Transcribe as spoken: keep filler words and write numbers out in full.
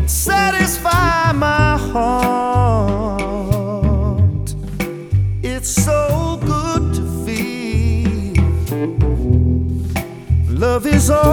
satisfy my heart. It's so good to feel love is all